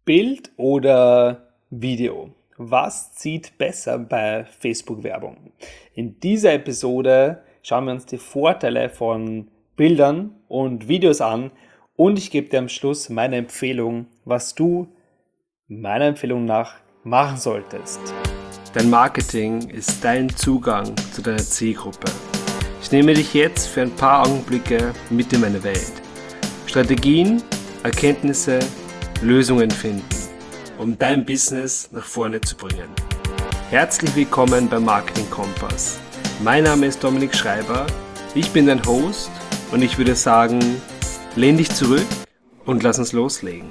Bild oder Video? Was zieht besser bei Facebook-Werbung? In dieser Episode schauen wir uns die Vorteile von Bildern und Videos an und ich gebe dir am Schluss meine Empfehlung, was du meiner Empfehlung nach machen solltest. Dein Marketing ist dein Zugang zu deiner Zielgruppe. Ich nehme dich jetzt für ein paar Augenblicke mit in meine Welt. Strategien, Erkenntnisse, Lösungen finden, um dein Business nach vorne zu bringen. Herzlich willkommen beim Marketing Kompass. Mein Name ist Dominik Schreiber, ich bin dein Host und ich würde sagen, lehn dich zurück und lass uns loslegen.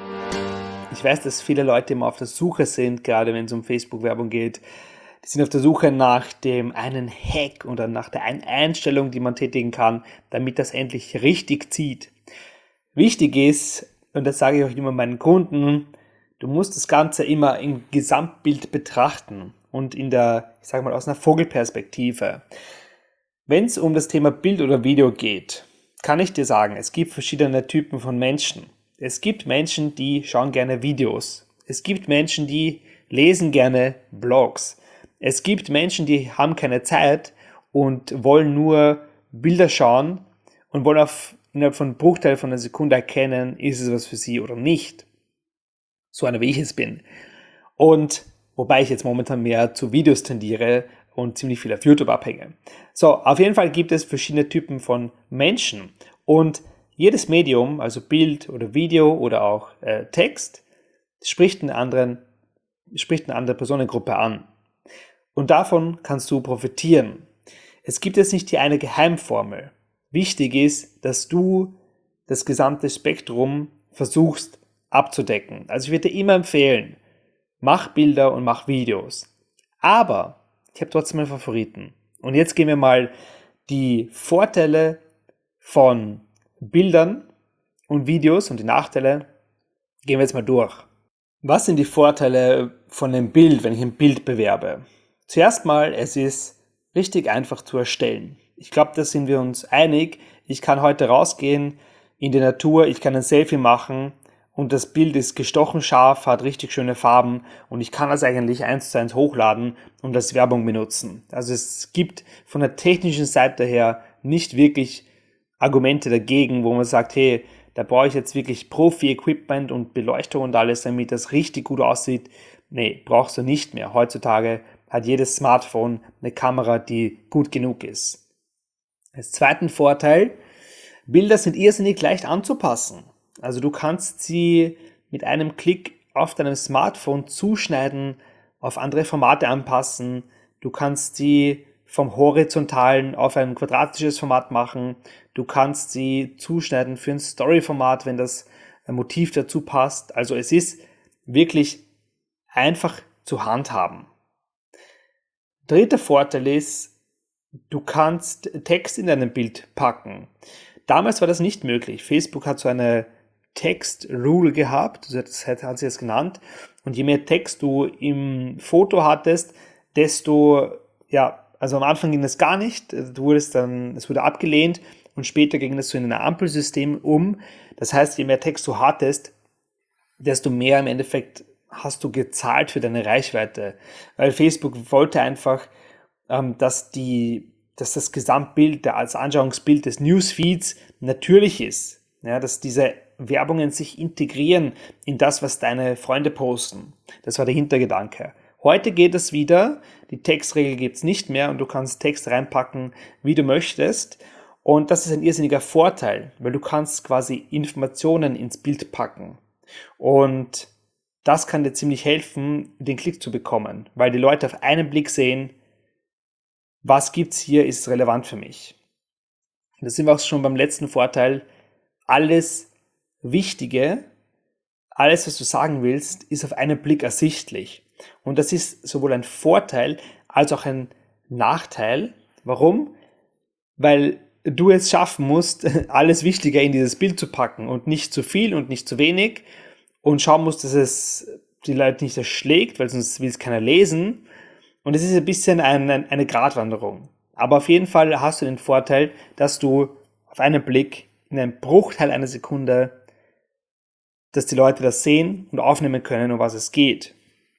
Ich weiß, dass viele Leute immer auf der Suche sind, gerade wenn es um Facebook-Werbung geht. Die sind auf der Suche nach dem einen Hack oder nach der einen Einstellung, die man tätigen kann, damit das endlich richtig zieht. Wichtig ist, und das sage ich auch immer meinen Kunden, du musst das Ganze immer im Gesamtbild betrachten und aus einer Vogelperspektive. Wenn es um das Thema Bild oder Video geht, kann ich dir sagen, es gibt verschiedene Typen von Menschen. Es gibt Menschen, die schauen gerne Videos. Es gibt Menschen, die lesen gerne Blogs. Es gibt Menschen, die haben keine Zeit und wollen nur Bilder schauen und wollen innerhalb von einem Bruchteil von einer Sekunde erkennen, ist es was für sie oder nicht. So einer wie ich es bin. Und wobei ich jetzt momentan mehr zu Videos tendiere und ziemlich viel auf YouTube abhänge. So, auf jeden Fall gibt es verschiedene Typen von Menschen. Und jedes Medium, also Bild oder Video oder auch Text, spricht eine andere Personengruppe an. Und davon kannst du profitieren. Es gibt jetzt nicht die eine Geheimformel. Wichtig ist, dass du das gesamte Spektrum versuchst abzudecken. Also ich würde dir immer empfehlen, mach Bilder und mach Videos. Aber ich habe trotzdem einen Favoriten. Und jetzt gehen wir mal die Vorteile von Bildern und Videos und die Nachteile gehen wir jetzt mal durch. Was sind die Vorteile von einem Bild, wenn ich ein Bild bewerbe? Zuerst mal, es ist richtig einfach zu erstellen. Ich glaube, da sind wir uns einig. Ich kann heute rausgehen in die Natur, ich kann ein Selfie machen und das Bild ist gestochen scharf, hat richtig schöne Farben und ich kann das eigentlich 1:1 hochladen und als Werbung benutzen. Also es gibt von der technischen Seite her nicht wirklich Argumente dagegen, wo man sagt, hey, da brauche ich jetzt wirklich Profi-Equipment und Beleuchtung und alles, damit das richtig gut aussieht. Nee, brauchst du nicht mehr. Heutzutage hat jedes Smartphone eine Kamera, die gut genug ist. Als zweiten Vorteil, Bilder sind irrsinnig leicht anzupassen. Also du kannst sie mit einem Klick auf deinem Smartphone zuschneiden, auf andere Formate anpassen. Du kannst sie vom horizontalen auf ein quadratisches Format machen. Du kannst sie zuschneiden für ein Story-Format, wenn das Motiv dazu passt. Also es ist wirklich einfach zu handhaben. Dritter Vorteil ist, du kannst Text in deinem Bild packen. Damals war das nicht möglich. Facebook hat so eine Text-Rule gehabt, das hat sie jetzt genannt. Und je mehr Text du im Foto hattest, also am Anfang ging das gar nicht. Es wurde abgelehnt und später ging das so in ein Ampelsystem um. Das heißt, je mehr Text du hattest, desto mehr im Endeffekt hast du gezahlt für deine Reichweite. Weil Facebook wollte einfach, dass das Gesamtbild, als Anschauungsbild des Newsfeeds natürlich ist. Ja, dass diese Werbungen sich integrieren in das, was deine Freunde posten. Das war der Hintergedanke. Heute geht es wieder, die Textregel gibt es nicht mehr und du kannst Text reinpacken, wie du möchtest. Und das ist ein irrsinniger Vorteil, weil du kannst quasi Informationen ins Bild packen. Und das kann dir ziemlich helfen, den Klick zu bekommen, weil die Leute auf einen Blick sehen, was gibt's hier, ist relevant für mich. Da sind wir auch schon beim letzten Vorteil. Alles Wichtige, alles, was du sagen willst, ist auf einen Blick ersichtlich. Und das ist sowohl ein Vorteil als auch ein Nachteil. Warum? Weil du es schaffen musst, alles Wichtige in dieses Bild zu packen und nicht zu viel und nicht zu wenig und schauen musst, dass es die Leute nicht erschlägt, weil sonst will es keiner lesen. Und es ist ein bisschen eine Gratwanderung. Aber auf jeden Fall hast du den Vorteil, dass du auf einen Blick in einem Bruchteil einer Sekunde dass die Leute das sehen und aufnehmen können, um was es geht.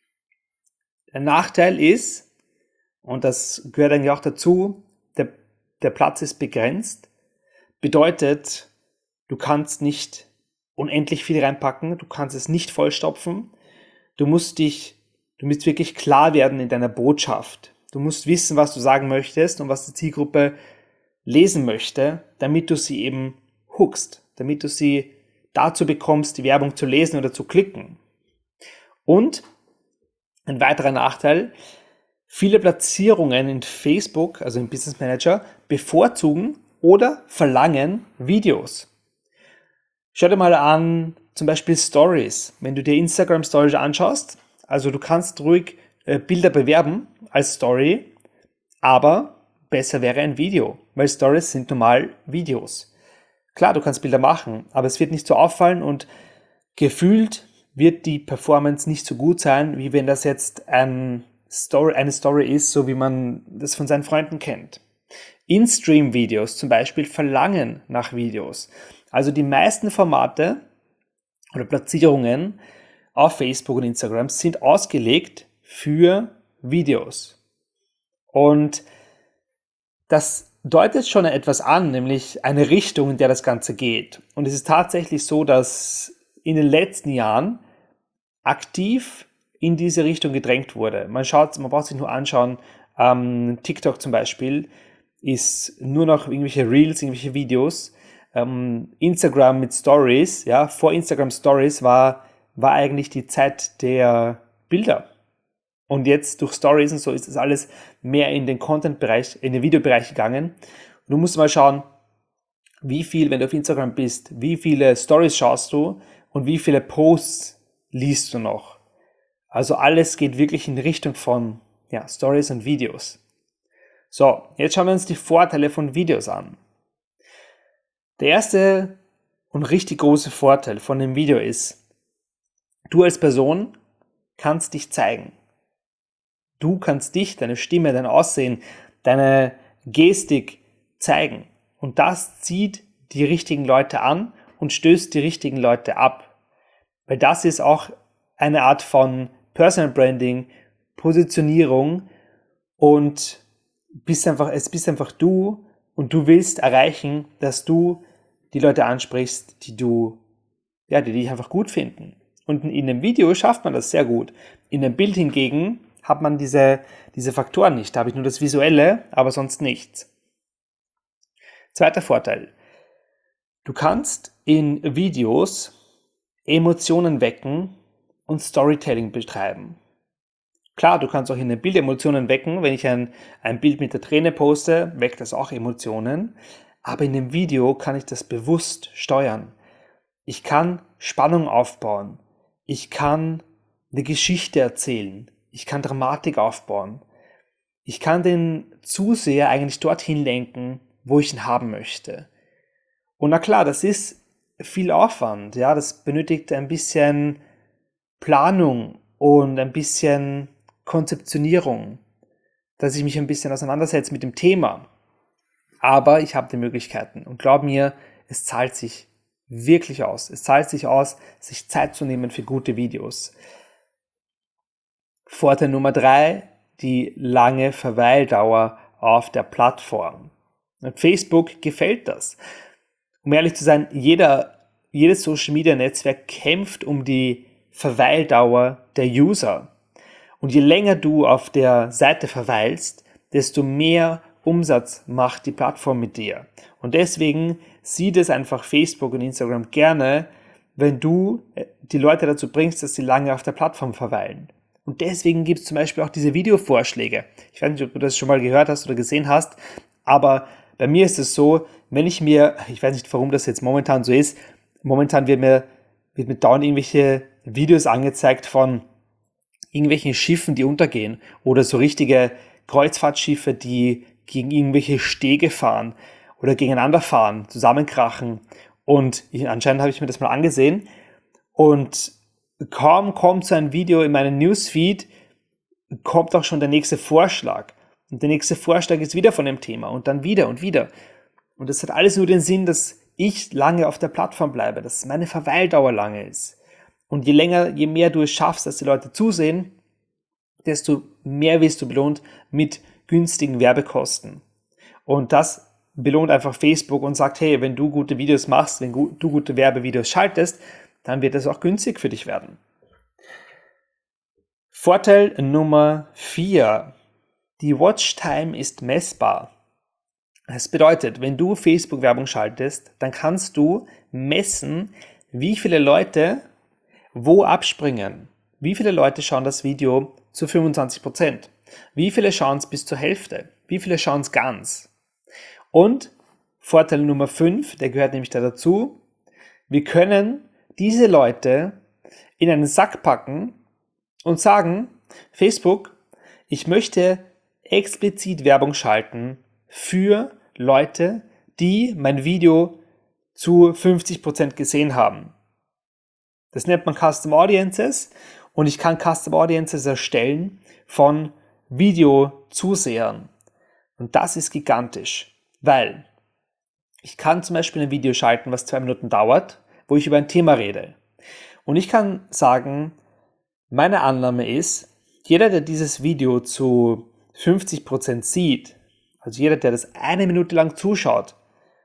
Der Nachteil ist, und das gehört eigentlich auch dazu, der Platz ist begrenzt. Bedeutet, du kannst nicht unendlich viel reinpacken, du kannst es nicht vollstopfen. Du musst wirklich klar werden in deiner Botschaft. Du musst wissen, was du sagen möchtest und was die Zielgruppe lesen möchte, damit du sie eben hookst, damit du sie dazu bekommst, die Werbung zu lesen oder zu klicken. Und ein weiterer Nachteil: viele Platzierungen in Facebook, also im Business Manager, bevorzugen oder verlangen Videos. Schau dir mal an, zum Beispiel Stories. Wenn du dir Instagram Stories anschaust, also du kannst ruhig Bilder bewerben als Story, aber besser wäre ein Video, weil Stories sind normal Videos. Klar, du kannst Bilder machen, aber es wird nicht so auffallen und gefühlt wird die Performance nicht so gut sein, wie wenn das jetzt eine Story ist, so wie man das von seinen Freunden kennt. In-Stream-Videos zum Beispiel verlangen nach Videos. Also die meisten Formate oder Platzierungen auf Facebook und Instagram sind ausgelegt für Videos. Und das deutet schon etwas an, nämlich eine Richtung, in der das Ganze geht. Und es ist tatsächlich so, dass in den letzten Jahren aktiv in diese Richtung gedrängt wurde. Man braucht sich nur anschauen, TikTok zum Beispiel ist nur noch irgendwelche Reels, irgendwelche Videos. Instagram mit Stories, ja, vor Instagram Stories war eigentlich die Zeit der Bilder. Und jetzt durch Stories und so ist das alles mehr in den Content-Bereich, in den Videobereich gegangen. Und du musst mal schauen, wie viel, wenn du auf Instagram bist, wie viele Stories schaust du und wie viele Posts liest du noch. Also alles geht wirklich in Richtung von Stories und Videos. So, jetzt schauen wir uns die Vorteile von Videos an. Der erste und richtig große Vorteil von dem Video ist, du als Person kannst dich zeigen. Du kannst dich, deine Stimme, dein Aussehen, deine Gestik zeigen. Und das zieht die richtigen Leute an und stößt die richtigen Leute ab. Weil das ist auch eine Art von Personal Branding, Positionierung und es bist einfach du und du willst erreichen, dass du die Leute ansprichst, die dich einfach gut finden. Und in einem Video schafft man das sehr gut. In einem Bild hingegen hat man diese Faktoren nicht. Da habe ich nur das Visuelle, aber sonst nichts. Zweiter Vorteil. Du kannst in Videos Emotionen wecken und Storytelling betreiben. Klar, du kannst auch in einem Bild Emotionen wecken. Wenn ich ein Bild mit der Träne poste, weckt das auch Emotionen. Aber in dem Video kann ich das bewusst steuern. Ich kann Spannung aufbauen. Ich kann eine Geschichte erzählen. Ich kann Dramatik aufbauen. Ich kann den Zuseher eigentlich dorthin lenken, wo ich ihn haben möchte. Und na klar, das ist viel Aufwand. Ja, das benötigt ein bisschen Planung und ein bisschen Konzeptionierung, dass ich mich ein bisschen auseinandersetze mit dem Thema. Aber ich habe die Möglichkeiten und glaub mir, es zahlt sich wirklich aus. Es zahlt sich aus, sich Zeit zu nehmen für gute Videos. Vorteil Nummer 3, die lange Verweildauer auf der Plattform. Und Facebook gefällt das. Um ehrlich zu sein, jedes Social Media Netzwerk kämpft um die Verweildauer der User. Und je länger du auf der Seite verweilst, desto mehr Umsatz macht die Plattform mit dir. Und deswegen sieht es einfach Facebook und Instagram gerne, wenn du die Leute dazu bringst, dass sie lange auf der Plattform verweilen. Und deswegen gibt es zum Beispiel auch diese Videovorschläge. Ich weiß nicht, ob du das schon mal gehört hast oder gesehen hast, aber bei mir ist es so, ich weiß nicht, warum das jetzt momentan so ist, momentan wird mir dauernd irgendwelche Videos angezeigt von irgendwelchen Schiffen, die untergehen oder so richtige Kreuzfahrtschiffe, die gegen irgendwelche Stege fahren oder gegeneinander fahren, zusammenkrachen. Und anscheinend habe ich mir das mal angesehen und kaum kommt so ein Video in meinen Newsfeed, kommt auch schon der nächste Vorschlag. Und der nächste Vorschlag ist wieder von dem Thema und dann wieder und wieder. Und das hat alles nur den Sinn, dass ich lange auf der Plattform bleibe, dass meine Verweildauer lange ist. Und je mehr du es schaffst, dass die Leute zusehen, desto mehr wirst du belohnt mit günstigen Werbekosten. Und das belohnt einfach Facebook und sagt, hey, wenn du gute Videos machst, wenn du gute Werbevideos schaltest, dann wird es auch günstig für dich werden. Vorteil Nummer 4. Die Watchtime ist messbar. Das bedeutet, wenn du Facebook-Werbung schaltest, dann kannst du messen, wie viele Leute wo abspringen. Wie viele Leute schauen das Video zu 25%? Wie viele schauen es bis zur Hälfte? Wie viele schauen es ganz? Und Vorteil Nummer 5, der gehört nämlich da dazu, wir können diese Leute in einen Sack packen und sagen, Facebook, ich möchte explizit Werbung schalten für Leute, die mein Video zu 50% gesehen haben. Das nennt man Custom Audiences und ich kann Custom Audiences erstellen von Videozusehern. Und das ist gigantisch, weil ich kann zum Beispiel ein Video schalten, was 2 Minuten dauert, wo ich über ein Thema rede. Und ich kann sagen, meine Annahme ist, jeder, der dieses Video zu 50% sieht, also jeder, der das 1 Minute lang zuschaut,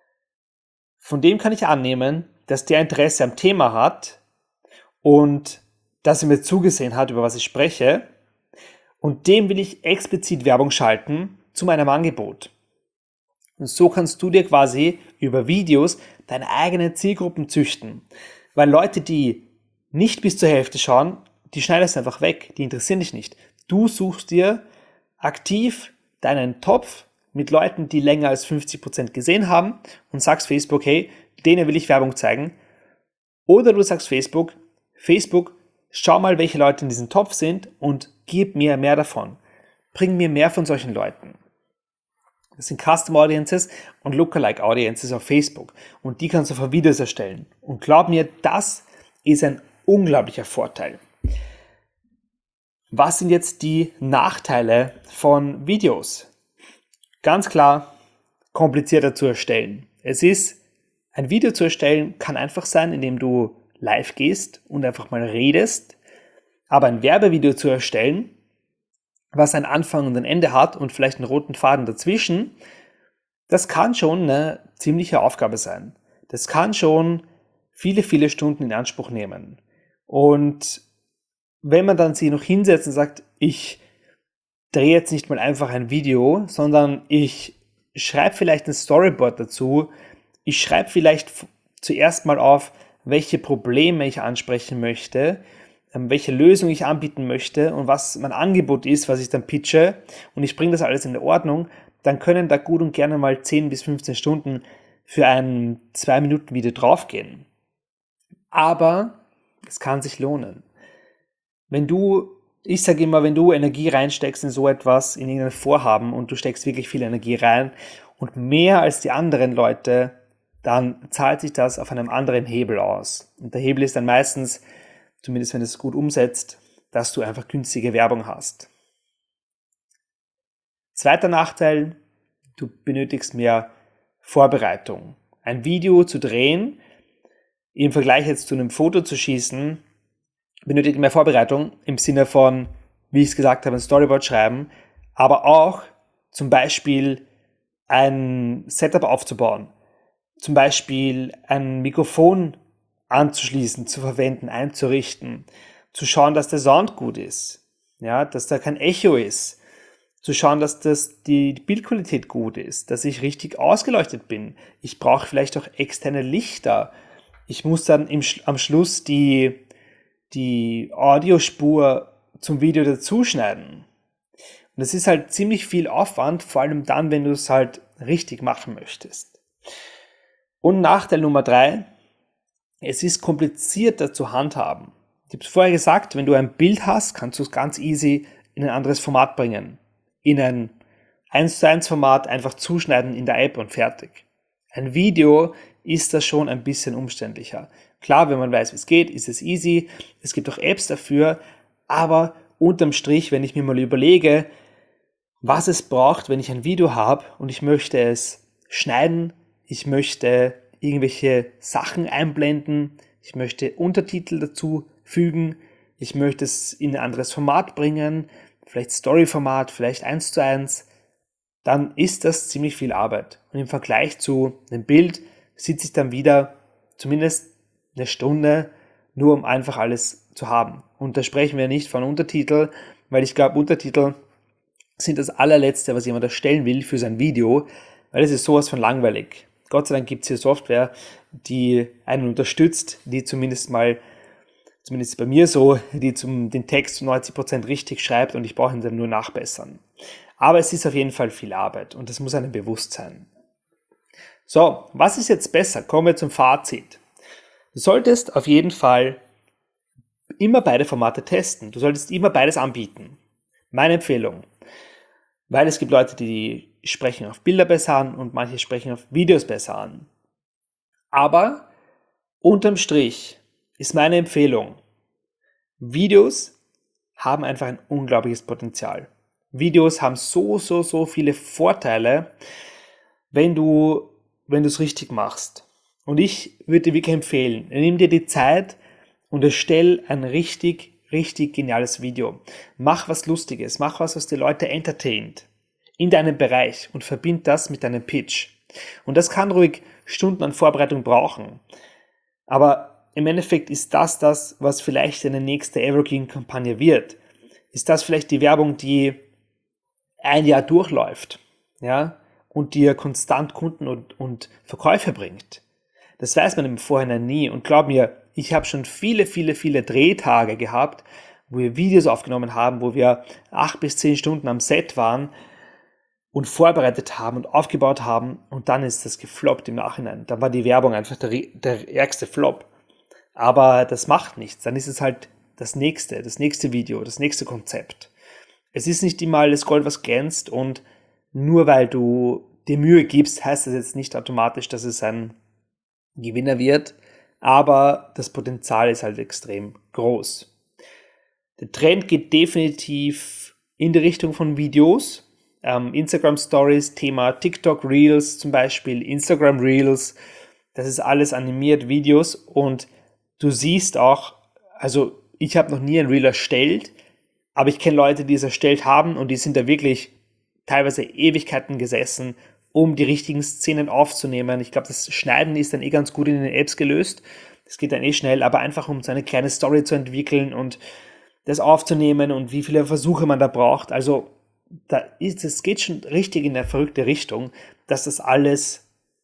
von dem kann ich annehmen, dass der Interesse am Thema hat und dass er mir zugesehen hat, über was ich spreche. Und dem will ich explizit Werbung schalten zu meinem Angebot. Und so kannst du dir quasi über Videos deine eigenen Zielgruppen züchten. Weil Leute, die nicht bis zur Hälfte schauen, die schneidest du einfach weg, die interessieren dich nicht. Du suchst dir aktiv deinen Topf mit Leuten, die länger als 50% gesehen haben und sagst Facebook, hey, denen will ich Werbung zeigen. Oder du sagst Facebook, schau mal, welche Leute in diesem Topf sind und gib mir mehr davon. Bring mir mehr von solchen Leuten. Das sind Custom Audiences und Lookalike Audiences auf Facebook. Und die kannst du für Videos erstellen. Und glaub mir, das ist ein unglaublicher Vorteil. Was sind jetzt die Nachteile von Videos? Ganz klar, komplizierter zu erstellen. Ein Video zu erstellen kann einfach sein, indem du live gehst und einfach mal redest. Aber ein Werbevideo zu erstellen, was einen Anfang und ein Ende hat und vielleicht einen roten Faden dazwischen, das kann schon eine ziemliche Aufgabe sein. Das kann schon viele, viele Stunden in Anspruch nehmen. Und wenn man dann sich noch hinsetzt und sagt, ich drehe jetzt nicht mal einfach ein Video, sondern ich schreibe vielleicht ein Storyboard dazu, ich schreibe vielleicht zuerst mal auf, welche Probleme ich ansprechen möchte, welche Lösung ich anbieten möchte und was mein Angebot ist, was ich dann pitche und ich bringe das alles in Ordnung, dann können da gut und gerne mal 10 bis 15 Stunden für ein 2-Minuten-Video draufgehen. Aber es kann sich lohnen. Ich sage immer, wenn du Energie reinsteckst in so etwas, in irgendein Vorhaben und du steckst wirklich viel Energie rein und mehr als die anderen Leute, dann zahlt sich das auf einem anderen Hebel aus. Und der Hebel ist dann meistens, zumindest wenn du es gut umsetzt, dass du einfach günstige Werbung hast. Zweiter Nachteil, du benötigst mehr Vorbereitung. Ein Video zu drehen, im Vergleich jetzt zu einem Foto zu schießen, benötigt mehr Vorbereitung im Sinne von, wie ich es gesagt habe, ein Storyboard schreiben, aber auch zum Beispiel ein Setup aufzubauen, zum Beispiel ein Mikrofon anzuschließen, zu verwenden, einzurichten, zu schauen, dass der Sound gut ist, ja, dass da kein Echo ist, zu schauen, dass die Bildqualität gut ist, dass ich richtig ausgeleuchtet bin. Ich brauche vielleicht auch externe Lichter. Ich muss dann am Schluss die Audiospur zum Video dazuschneiden. Und das ist halt ziemlich viel Aufwand, vor allem dann, wenn du es halt richtig machen möchtest. Und Nachteil Nummer 3, es ist komplizierter zu handhaben. Ich habe es vorher gesagt, wenn du ein Bild hast, kannst du es ganz easy in ein anderes Format bringen. In ein 1:1 Format einfach zuschneiden in der App und fertig. Ein Video ist das schon ein bisschen umständlicher. Klar, wenn man weiß, wie es geht, ist es easy. Es gibt auch Apps dafür, aber unterm Strich, wenn ich mir mal überlege, was es braucht, wenn ich ein Video habe und ich möchte es schneiden, ich möchte irgendwelche Sachen einblenden, ich möchte Untertitel dazu fügen, ich möchte es in ein anderes Format bringen, vielleicht Story-Format, vielleicht 1:1, dann ist das ziemlich viel Arbeit. Und im Vergleich zu einem Bild sitze ich dann wieder zumindest eine Stunde, nur um einfach alles zu haben. Und da sprechen wir nicht von Untertitel, weil ich glaube, Untertitel sind das allerletzte, was jemand erstellen will für sein Video, weil es ist sowas von langweilig. Gott sei Dank gibt es hier Software, die einen unterstützt, die zumindest bei mir so, die den Text zu 90% richtig schreibt und ich brauche ihn dann nur nachbessern. Aber es ist auf jeden Fall viel Arbeit und das muss einem bewusst sein. So, was ist jetzt besser? Kommen wir zum Fazit. Du solltest auf jeden Fall immer beide Formate testen. Du solltest immer beides anbieten. Meine Empfehlung. Weil es gibt Leute, die sprechen auf Bilder besser an und manche sprechen auf Videos besser an. Aber unterm Strich ist meine Empfehlung, Videos haben einfach ein unglaubliches Potenzial. Videos haben so viele Vorteile, wenn du es richtig machst. Und ich würde dir wirklich empfehlen, nimm dir die Zeit und erstell ein richtig geniales Video. Mach was Lustiges, mach was die Leute entertaint in deinem Bereich und verbind das mit deinem Pitch. Und das kann ruhig Stunden an Vorbereitung brauchen. Aber im Endeffekt ist das, was vielleicht deine nächste Evergreen-Kampagne wird. Ist das vielleicht die Werbung, die ein Jahr durchläuft, ja, und dir konstant Kunden und Verkäufe bringt. Das weiß man im Vorhinein nie. Und glaub mir, ich habe schon viele Drehtage gehabt, wo wir Videos aufgenommen haben, wo wir 8 bis 10 Stunden am Set waren und vorbereitet haben und aufgebaut haben und dann ist das gefloppt im Nachhinein. Dann war die Werbung einfach der ärgste Flop. Aber das macht nichts. Dann ist es halt das nächste Video, das nächste Konzept. Es ist nicht immer alles Gold, was glänzt und nur weil du dir Mühe gibst, heißt das jetzt nicht automatisch, dass es ein Gewinner wird, aber das Potenzial ist halt extrem groß. Der Trend geht definitiv in die Richtung von Videos, Instagram Stories, Thema TikTok Reels zum Beispiel, Instagram Reels, das ist alles animiert, Videos und du siehst auch, also ich habe noch nie ein Reel erstellt, aber ich kenne Leute, die es erstellt haben und die sind da wirklich teilweise Ewigkeiten gesessen, um die richtigen Szenen aufzunehmen. Ich glaube, das Schneiden ist dann ganz gut in den Apps gelöst. Das geht dann schnell, aber einfach um so eine kleine Story zu entwickeln und das aufzunehmen und wie viele Versuche man da braucht. Also es geht schon richtig in eine verrückte Richtung, dass das alles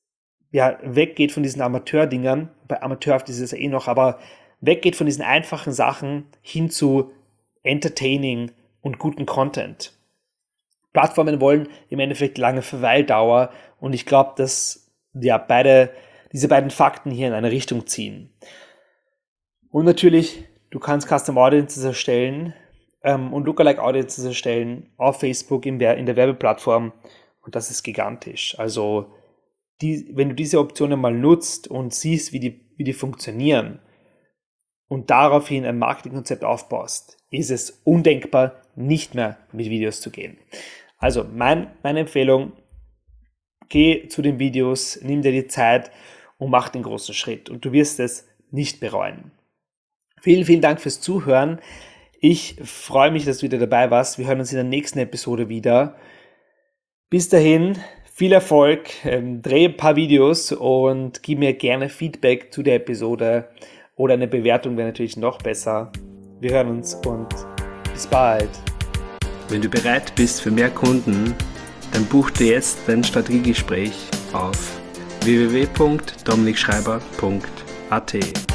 weggeht von diesen Amateurdingern. Bei Amateurhaft ist es ja noch, aber weggeht von diesen einfachen Sachen hin zu Entertaining und guten Content. Plattformen wollen im Endeffekt lange Verweildauer und ich glaube, dass diese beiden Fakten hier in eine Richtung ziehen. Und natürlich, du kannst Custom Audiences erstellen und Lookalike Audiences erstellen auf Facebook in der Werbeplattform und das ist gigantisch. Also wenn du diese Optionen mal nutzt und siehst, wie die funktionieren und daraufhin ein Marketingkonzept aufbaust, ist es undenkbar, nicht mehr mit Videos zu gehen. Also meine Empfehlung, geh zu den Videos, nimm dir die Zeit und mach den großen Schritt und du wirst es nicht bereuen. Vielen Dank fürs Zuhören. Ich freue mich, dass du wieder dabei warst. Wir hören uns in der nächsten Episode wieder. Bis dahin, viel Erfolg, dreh ein paar Videos und gib mir gerne Feedback zu der Episode oder eine Bewertung wäre natürlich noch besser. Wir hören uns und bis bald. Wenn du bereit bist für mehr Kunden, dann buch dir jetzt dein Strategiegespräch auf www.dominikschreiber.at.